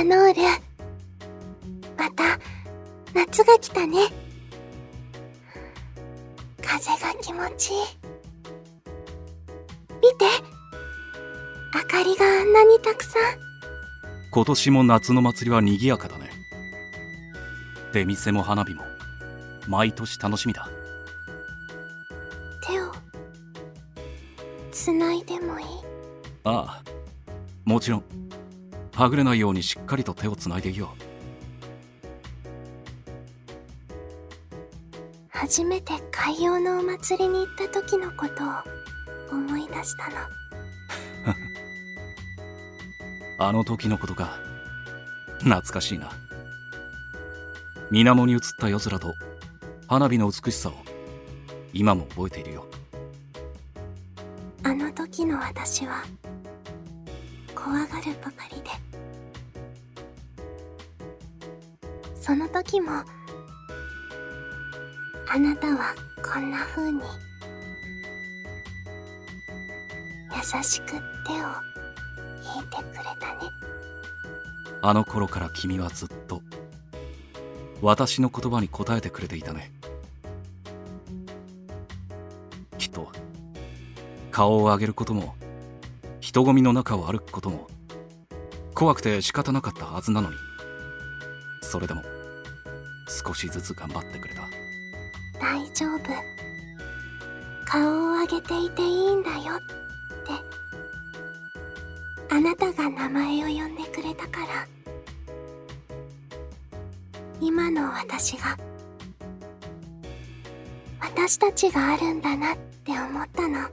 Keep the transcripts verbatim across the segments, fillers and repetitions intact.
タノール、また夏が来たね。風が気持ちいい。見て、明かりがあんなにたくさん。 今年も夏の祭りは賑やかだね。出店も花火も毎年楽しみだ。 手をつないでもいい？ ああ、もちろん。はぐれないようにしっかりと手をつないでいよう。初めて海洋のお祭りに行った時のことを思い出したの。 あの時のことか。懐かしいな。水面に映った夜空と花火の美しさを今も覚えているよ。 あの時の私は怖がるばかりで、その時もあなたはこんな風に優しく手を引いてくれたね。 あの頃から君はずっと私の言葉に答えてくれていたね。きっと顔を上げることも人混みの中を歩くことも怖くて仕方なかったはずなのに、それでも少しずつ頑張ってくれた。 大丈夫、顔を上げていていいんだよってあなたが名前を呼んでくれたから、今の私が、私たちがあるんだなって思ったの。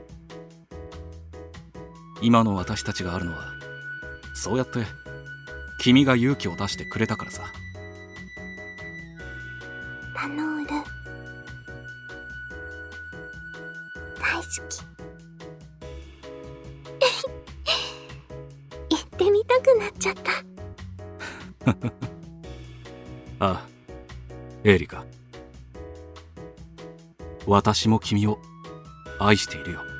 今の私たちがあるのはそうやって君が勇気を出してくれたからさ。 タノール、大好き。言ってみたくなっちゃった。 ああ、エリカ。私も君を愛しているよ。